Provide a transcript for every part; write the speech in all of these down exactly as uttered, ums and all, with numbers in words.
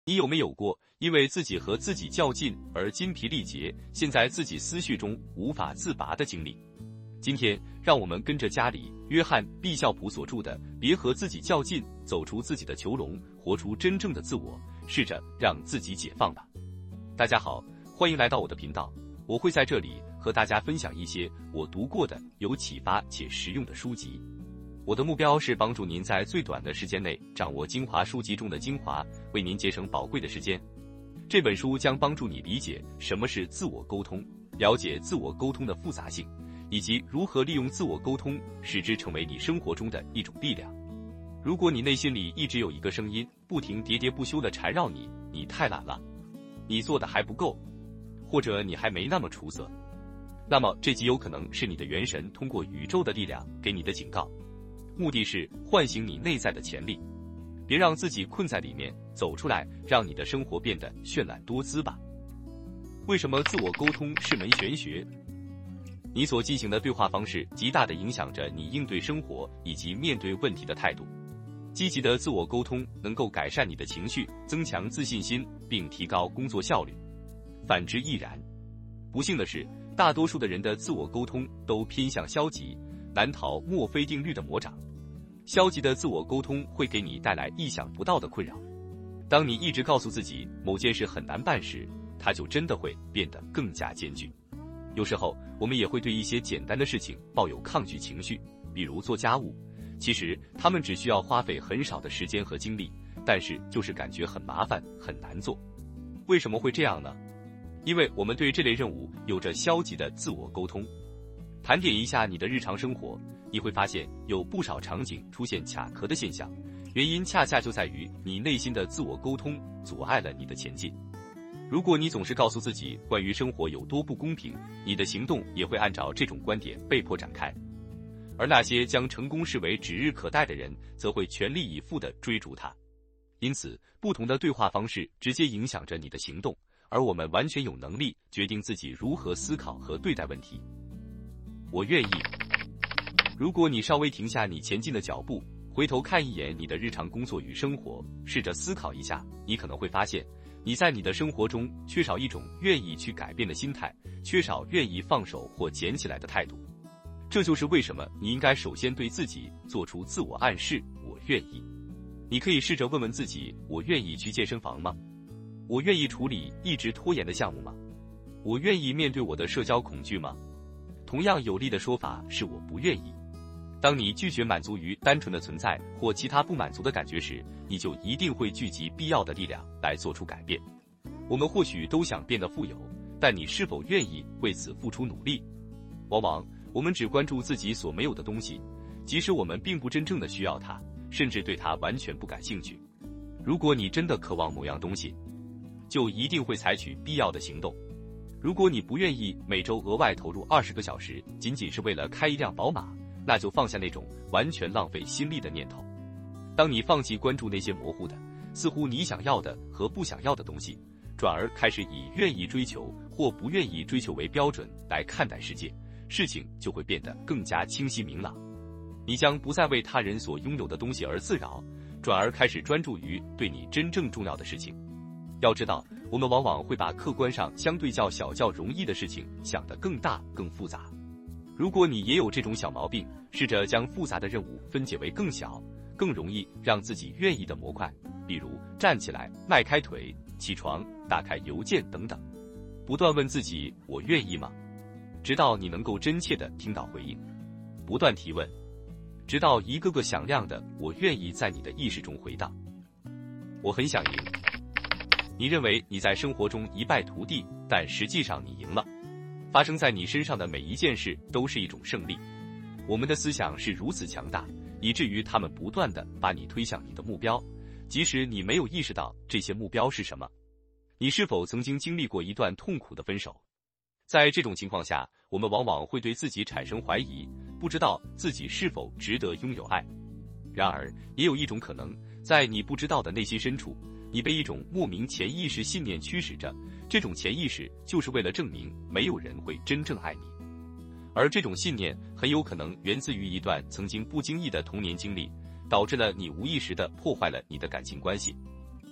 你有没有过因为自己和自己较劲而筋疲力竭，陷在自己思绪中无法自拔的经历？今天，让我们跟着家里约翰·毕肖普所著的《别和自己较劲，走出自己的囚笼，活出真正的自我》，试着让自己解放吧。大家好，欢迎来到我的频道，我会在这里和大家分享一些我读过的有启发且实用的书籍。我的目标是帮助您在最短的时间内掌握精华书籍中的精华，为您节省宝贵的时间。这本书将帮助你理解什么是自我沟通，了解自我沟通的复杂性，以及如何利用自我沟通使之成为你生活中的一种力量。如果你内心里一直有一个声音不停喋喋不休地缠绕你，你太懒了，你做的还不够，或者你还没那么出色，那么这极有可能是你的元神通过宇宙的力量给你的警告，目的是唤醒你内在的潜力。别让自己困在里面，走出来，让你的生活变得绚烂多姿吧。为什么自我沟通是门玄学？你所进行的对话方式极大地影响着你应对生活以及面对问题的态度。积极的自我沟通能够改善你的情绪，增强自信心，并提高工作效率。反之亦然。不幸的是，大多数的人的自我沟通都偏向消极，难逃墨菲定律的魔掌。消极的自我沟通会给你带来意想不到的困扰。当你一直告诉自己某件事很难办时，它就真的会变得更加艰巨。有时候，我们也会对一些简单的事情抱有抗拒情绪，比如做家务。其实，他们只需要花费很少的时间和精力，但是就是感觉很麻烦，很难做。为什么会这样呢？因为我们对这类任务有着消极的自我沟通。盘点一下你的日常生活，你会发现有不少场景出现卡壳的现象，原因恰恰就在于你内心的自我沟通阻碍了你的前进。如果你总是告诉自己关于生活有多不公平，你的行动也会按照这种观点被迫展开。而那些将成功视为指日可待的人，则会全力以赴地追逐它。因此，不同的对话方式直接影响着你的行动，而我们完全有能力决定自己如何思考和对待问题。我愿意。如果你稍微停下你前进的脚步，回头看一眼你的日常工作与生活，试着思考一下，你可能会发现，你在你的生活中缺少一种愿意去改变的心态，缺少愿意放手或捡起来的态度。这就是为什么你应该首先对自己做出自我暗示：我愿意。你可以试着问问自己：我愿意去健身房吗？我愿意处理一直拖延的项目吗？我愿意面对我的社交恐惧吗？同样有力的说法是我不愿意。当你拒绝满足于单纯的存在或其他不满足的感觉时，你就一定会聚集必要的力量来做出改变。我们或许都想变得富有，但你是否愿意为此付出努力？往往我们只关注自己所没有的东西，即使我们并不真正的需要它，甚至对它完全不感兴趣。如果你真的渴望某样东西，就一定会采取必要的行动。如果你不愿意每周额外投入二十个小时，仅仅是为了开一辆宝马，那就放下那种完全浪费心力的念头。当你放弃关注那些模糊的，似乎你想要的和不想要的东西，转而开始以愿意追求或不愿意追求为标准来看待世界，事情就会变得更加清晰明朗。你将不再为他人所拥有的东西而自扰，转而开始专注于对你真正重要的事情。要知道，我们往往会把客观上相对较小较容易的事情想得更大更复杂。如果你也有这种小毛病，试着将复杂的任务分解为更小、更容易让自己愿意的模块，比如站起来、迈开腿、起床、打开邮件等等。不断问自己：我愿意吗？直到你能够真切地听到回应。不断提问，直到一个个响亮的我愿意在你的意识中回荡。我很想赢。你认为你在生活中一败涂地，但实际上你赢了。发生在你身上的每一件事都是一种胜利。我们的思想是如此强大，以至于他们不断地把你推向你的目标，即使你没有意识到这些目标是什么。你是否曾经经历过一段痛苦的分手？在这种情况下，我们往往会对自己产生怀疑，不知道自己是否值得拥有爱。然而，也有一种可能，在你不知道的内心深处，你被一种莫名潜意识信念驱使着，这种潜意识就是为了证明没有人会真正爱你。而这种信念很有可能源自于一段曾经不经意的童年经历，导致了你无意识地破坏了你的感情关系。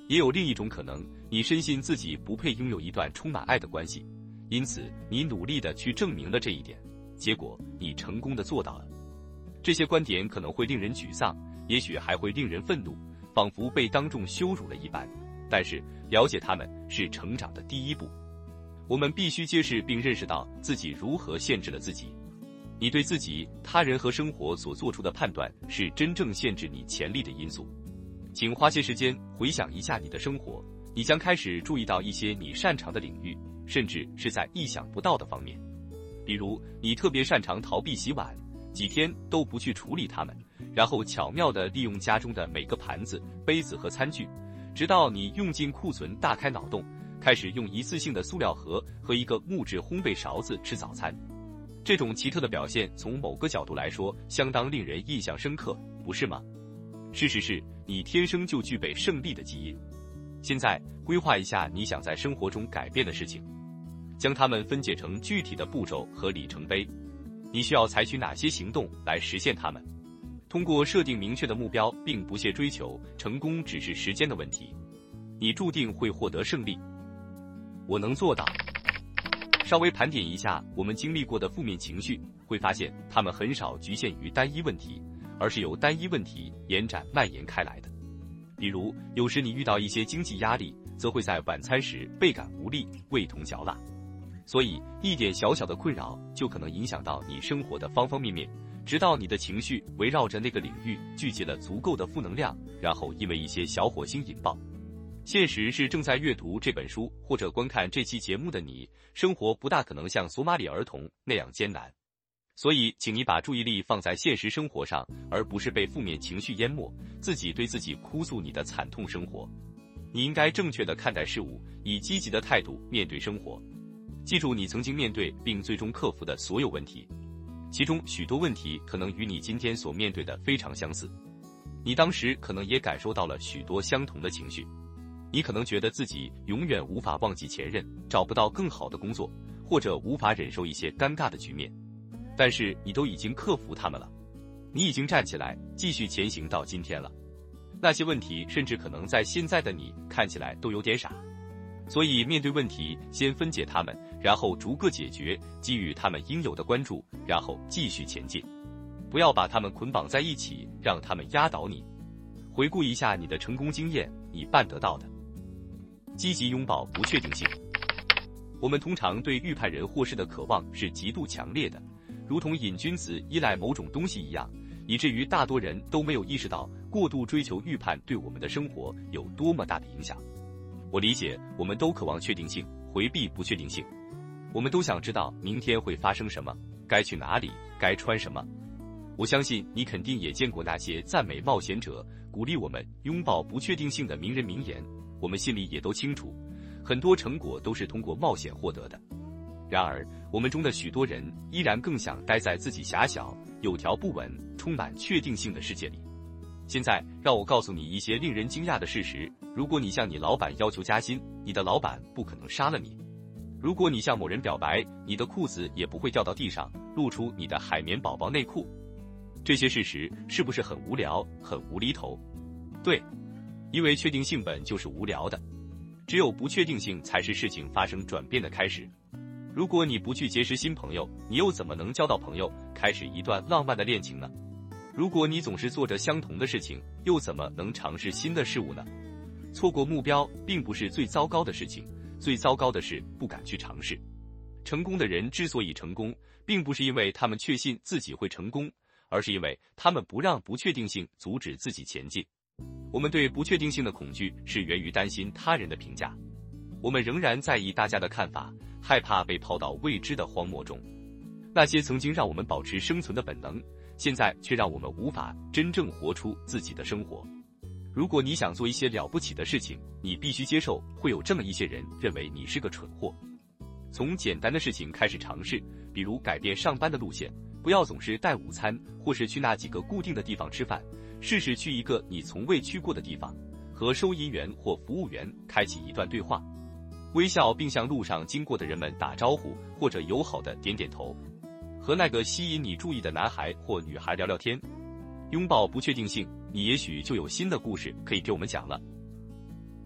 也有另一种可能，你深信自己不配拥有一段充满爱的关系，因此你努力地去证明了这一点，结果你成功地做到了。这些观点可能会令人沮丧，也许还会令人愤怒，仿佛被当众羞辱了一般。但是了解他们是成长的第一步。我们必须揭示并认识到自己如何限制了自己。你对自己、他人和生活所做出的判断是真正限制你潜力的因素。请花些时间回想一下你的生活，你将开始注意到一些你擅长的领域，甚至是在意想不到的方面。比如，你特别擅长逃避洗碗，几天都不去处理它们，然后巧妙地利用家中的每个盘子、杯子和餐具，直到你用尽库存，大开脑洞，开始用一次性的塑料盒和一个木质烘焙勺子吃早餐。这种奇特的表现从某个角度来说相当令人印象深刻，不是吗？事实是你天生就具备胜利的基因。现在规划一下你想在生活中改变的事情，将它们分解成具体的步骤和里程碑。你需要采取哪些行动来实现它们？通过设定明确的目标并不懈追求，成功只是时间的问题。你注定会获得胜利。我能做到。稍微盘点一下我们经历过的负面情绪，会发现它们很少局限于单一问题，而是由单一问题延展蔓延开来的。比如，有时你遇到一些经济压力，则会在晚餐时倍感无力、味同嚼蜡。所以，一点小小的困扰就可能影响到你生活的方方面面，直到你的情绪围绕着那个领域聚集了足够的负能量，然后因为一些小火星引爆。现实是，正在阅读这本书或者观看这期节目的你，生活不大可能像索马里儿童那样艰难。所以，请你把注意力放在现实生活上，而不是被负面情绪淹没，自己对自己哭诉你的惨痛生活。你应该正确地看待事物，以积极的态度面对生活。记住你曾经面对并最终克服的所有问题，其中许多问题可能与你今天所面对的非常相似。你当时可能也感受到了许多相同的情绪。你可能觉得自己永远无法忘记前任，找不到更好的工作，或者无法忍受一些尴尬的局面。但是你都已经克服它们了，你已经站起来，继续前行到今天了。那些问题甚至可能在现在的你看起来都有点傻。所以面对问题，先分解它们，然后逐个解决，给予它们应有的关注，然后继续前进。不要把它们捆绑在一起，让它们压倒你。回顾一下你的成功经验，你办得到的。积极拥抱不确定性。我们通常对预判人获释的渴望是极度强烈的，如同瘾君子依赖某种东西一样，以至于大多人都没有意识到过度追求预判对我们的生活有多么大的影响。我理解，我们都渴望确定性，回避不确定性。我们都想知道明天会发生什么，该去哪里，该穿什么。我相信你肯定也见过那些赞美冒险者、鼓励我们拥抱不确定性的名人名言，我们心里也都清楚，很多成果都是通过冒险获得的。然而，我们中的许多人依然更想待在自己狭小、有条不紊、充满确定性的世界里。现在，让我告诉你一些令人惊讶的事实。如果你向你老板要求加薪，你的老板不可能杀了你。如果你向某人表白，你的裤子也不会掉到地上，露出你的海绵宝宝内裤。这些事实是不是很无聊、很无厘头？对，因为确定性本就是无聊的，只有不确定性才是事情发生转变的开始。如果你不去结识新朋友，你又怎么能交到朋友，开始一段浪漫的恋情呢？如果你总是做着相同的事情，又怎么能尝试新的事物呢？错过目标并不是最糟糕的事情，最糟糕的是不敢去尝试。成功的人之所以成功，并不是因为他们确信自己会成功，而是因为他们不让不确定性阻止自己前进。我们对不确定性的恐惧是源于担心他人的评价。我们仍然在意大家的看法，害怕被抛到未知的荒漠中。那些曾经让我们保持生存的本能，现在却让我们无法真正活出自己的生活。如果你想做一些了不起的事情，你必须接受会有这么一些人认为你是个蠢货。从简单的事情开始尝试，比如改变上班的路线，不要总是带午餐，或是去那几个固定的地方吃饭，试试去一个你从未去过的地方，和收银员或服务员开启一段对话，微笑并向路上经过的人们打招呼，或者友好的点点头，和那个吸引你注意的男孩或女孩聊聊天。拥抱不确定性，你也许就有新的故事可以给我们讲了。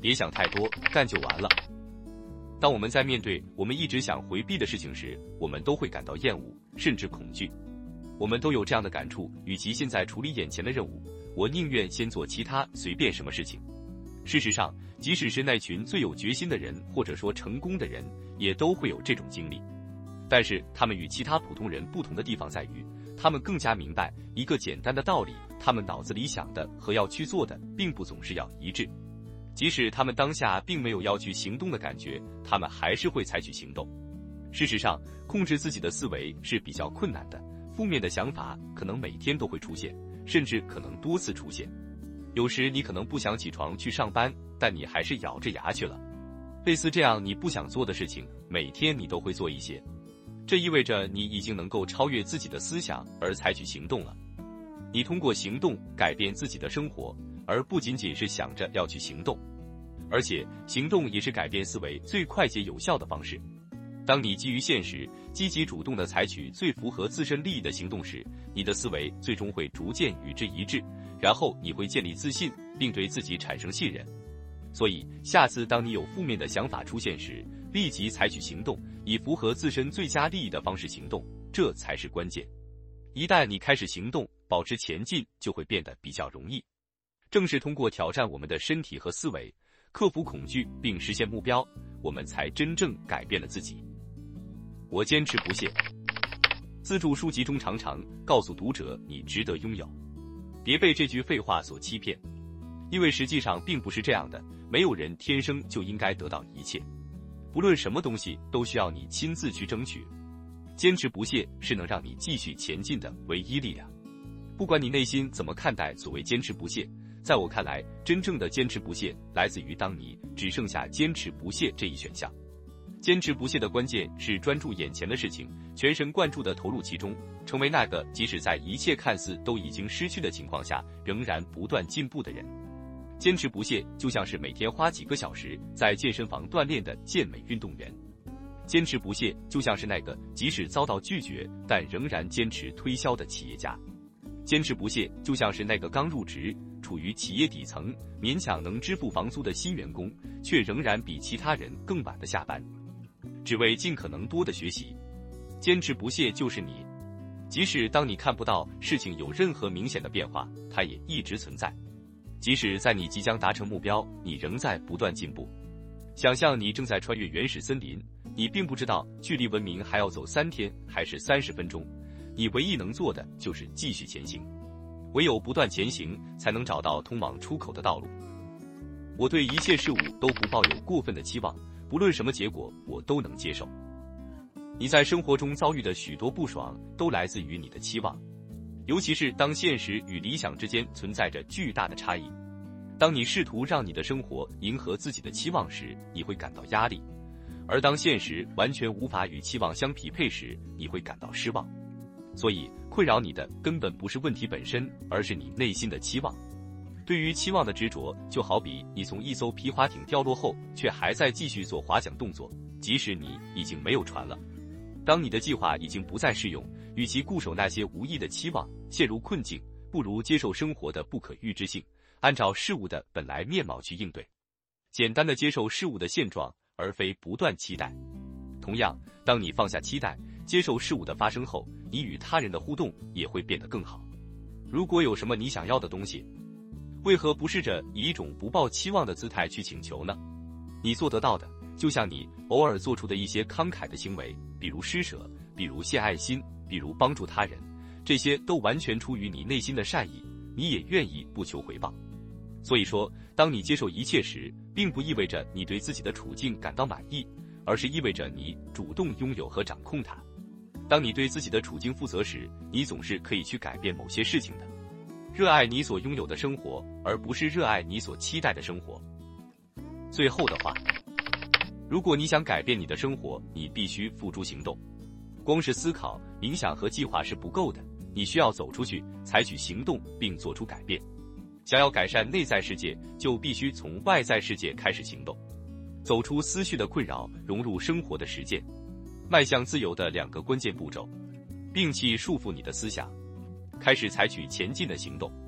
别想太多，干就完了。当我们在面对我们一直想回避的事情时，我们都会感到厌恶，甚至恐惧。我们都有这样的感触，与其现在处理眼前的任务，我宁愿先做其他随便什么事情。事实上，即使是那群最有决心的人，或者说成功的人，也都会有这种经历。但是他们与其他普通人不同的地方在于，他们更加明白一个简单的道理，他们脑子里想的和要去做的并不总是要一致。即使他们当下并没有要去行动的感觉，他们还是会采取行动。事实上，控制自己的思维是比较困难的，负面的想法可能每天都会出现，甚至可能多次出现。有时你可能不想起床去上班，但你还是咬着牙去了。类似这样你不想做的事情，每天你都会做一些。这意味着你已经能够超越自己的思想而采取行动了。你通过行动改变自己的生活，而不仅仅是想着要去行动。而且行动也是改变思维最快捷有效的方式。当你基于现实，积极主动地采取最符合自身利益的行动时，你的思维最终会逐渐与之一致，然后你会建立自信，并对自己产生信任。所以，下次当你有负面的想法出现时，立即采取行动，以符合自身最佳利益的方式行动，这才是关键。一旦你开始行动，保持前进就会变得比较容易。正是通过挑战我们的身体和思维，克服恐惧并实现目标，我们才真正改变了自己。我坚持不懈。自助书籍中常常告诉读者，你值得拥有。别被这句废话所欺骗，因为实际上并不是这样的，没有人天生就应该得到一切。不论什么东西都需要你亲自去争取。坚持不懈是能让你继续前进的唯一力量。不管你内心怎么看待所谓坚持不懈，在我看来，真正的坚持不懈来自于当你只剩下坚持不懈这一选项。坚持不懈的关键是专注眼前的事情，全神贯注地投入其中，成为那个即使在一切看似都已经失去的情况下，仍然不断进步的人。坚持不懈就像是每天花几个小时在健身房锻炼的健美运动员。坚持不懈就像是那个即使遭到拒绝但仍然坚持推销的企业家。坚持不懈就像是那个刚入职，处于企业底层，勉强能支付房租的新员工，却仍然比其他人更晚的下班，只为尽可能多的学习。坚持不懈就是你，即使当你看不到事情有任何明显的变化，它也一直存在。即使在你即将达成目标，你仍在不断进步。想象你正在穿越原始森林，你并不知道距离文明还要走三天还是三十分钟，你唯一能做的就是继续前行。唯有不断前行，才能找到通往出口的道路。我对一切事物都不抱有过分的期望，不论什么结果，我都能接受。你在生活中遭遇的许多不爽，都来自于你的期望，尤其是当现实与理想之间存在着巨大的差异。当你试图让你的生活迎合自己的期望时，你会感到压力；而当现实完全无法与期望相匹配时，你会感到失望。所以，困扰你的根本不是问题本身，而是你内心的期望。对于期望的执着，就好比你从一艘皮划艇掉落后，却还在继续做划桨动作，即使你已经没有船了。当你的计划已经不再适用，与其固守那些无意的期望，陷入困境，不如接受生活的不可预知性，按照事物的本来面貌去应对。简单的接受事物的现状，而非不断期待。同样，当你放下期待，接受事物的发生后，你与他人的互动也会变得更好。如果有什么你想要的东西，为何不试着以一种不抱期望的姿态去请求呢？你做得到的，就像你偶尔做出的一些慷慨的行为，比如施舍，比如献爱心，比如帮助他人，这些都完全出于你内心的善意，你也愿意不求回报。所以说，当你接受一切时，并不意味着你对自己的处境感到满意，而是意味着你主动拥有和掌控它。当你对自己的处境负责时，你总是可以去改变某些事情的。热爱你所拥有的生活，而不是热爱你所期待的生活。最后的话，如果你想改变你的生活，你必须付诸行动。光是思考、冥想和计划是不够的，你需要走出去，采取行动并做出改变。想要改善内在世界，就必须从外在世界开始行动，走出思绪的困扰，融入生活的实践，迈向自由的两个关键步骤：摒弃束缚你的思想，开始采取前进的行动。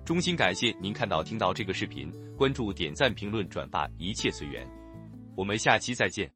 衷心感谢您看到听到这个视频，关注、点赞、评论、转发，一切随缘。我们下期再见。